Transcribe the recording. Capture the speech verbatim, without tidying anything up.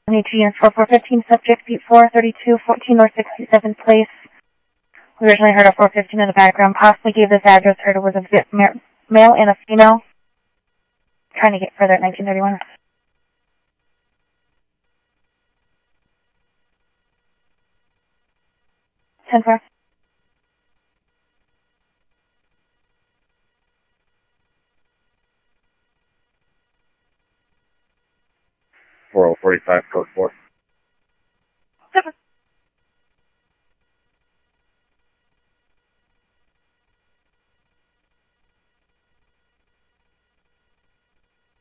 Units four four fifteen, subject beat four thirty-two fourteen North sixty-seventh Place. We originally heard a four fifteen in the background. Possibly gave this address, heard it was a male and a female. Trying to get further at nineteen thirty-one. ten four. four oh forty-five, code four.